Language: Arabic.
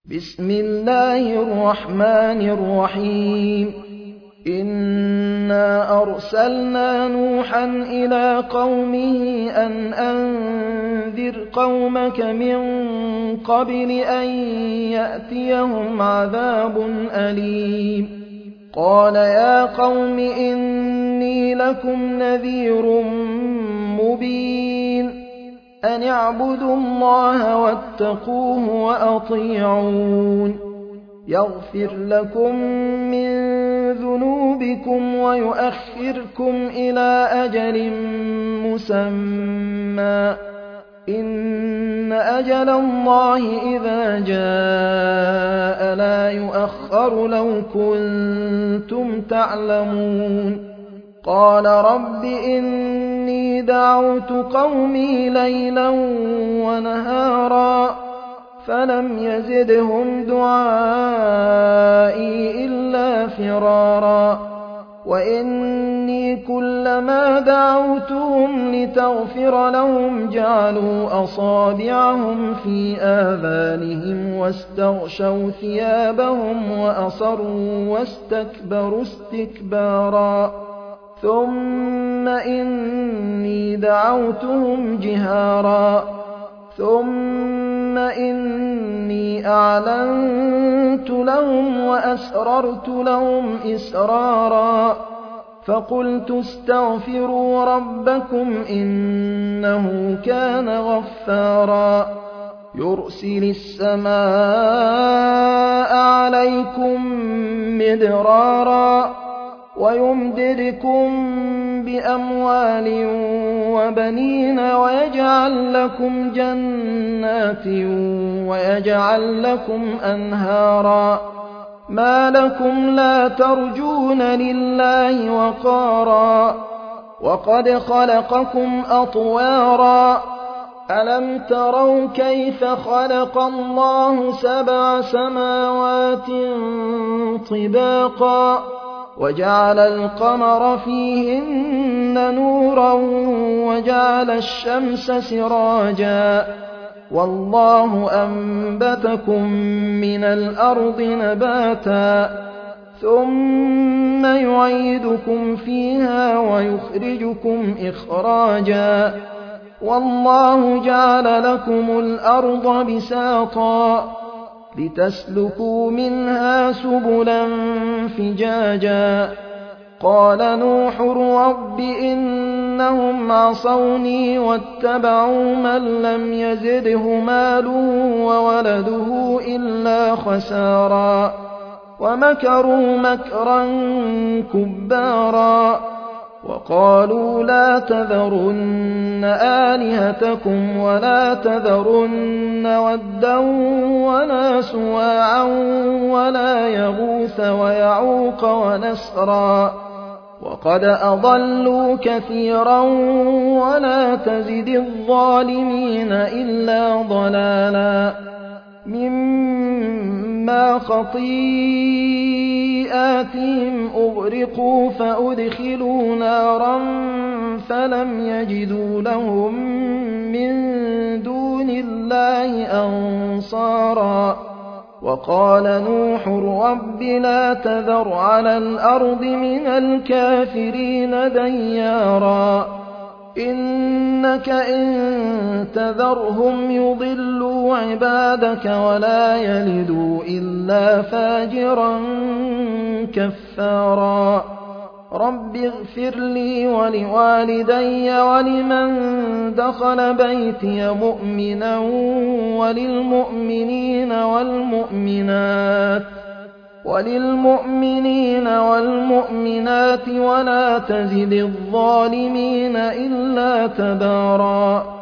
بسم الله الرحمن الرحيم إنا أرسلنا نوحا إلى قومه أن أنذر قومك من قبل أن يأتيهم عذاب أليم قال يا قوم إني لكم نذير مبين أن اعبدوا الله واتقوه وأطيعون يغفر لكم من ذنوبكم ويؤخركم إلى أجل مسمى إن أجل الله إذا جاء لا يؤخر لو كنتم تعلمون قال رب إني دعوت قومي ليلا ونهارا فلم يزدهم دعائي إلا فرارا وإني كلما دعوتهم لتغفر لهم جعلوا أصابعهم في آذانهم واستغشوا ثيابهم وأصروا واستكبروا استكبارا ثم إني دعوتهم جهارا ثم إني أعلنت لهم وأسررت لهم إسرارا فقلت استغفروا ربكم إنه كان غفارا يرسل السماء عليكم مدرارا ويمددكم بأموال وبنين ويجعل لكم جنات ويجعل لكم أنهارا ما لكم لا ترجون لله وقارا وقد خلقكم أطوارا ألم تروا كيف خلق الله 7 سماوات طباقا وجعل القمر فيهن نورا وجعل الشمس سراجا والله أنبتكم من الأرض نباتا ثم يعيدكم فيها ويخرجكم إخراجا والله جعل لكم الأرض بساطا لتسلكوا منها سبلا فجاجا قال نوح رب إنهم عصوني واتبعوا من لم يزده ماله وولده إلا خسارا ومكروا مكرا كبارا وقالوا لا تذرن آلهتكم ولا تذرن ودا ولا سواعا ولا يغوث ويعوق ونسرا وقد أضلوا كثيرا ولا تزد الظالمين إلا ضلالا مما خطيئاتهم أغرقوا فأدخلوا نارا فلم يجدوا لهم من دون الله أنصارا وقال نوح رب لا تذر على الأرض من الكافرين ديارا إنك إن تذرهم يضلوا عبادك ولا يلدوا إلا فاجرا كفارا رب اغفر لي ولوالدي ولمن دخل بيتي مؤمنا وللمؤمنين والمؤمنات ولا تزد الظالمين إلا تبارا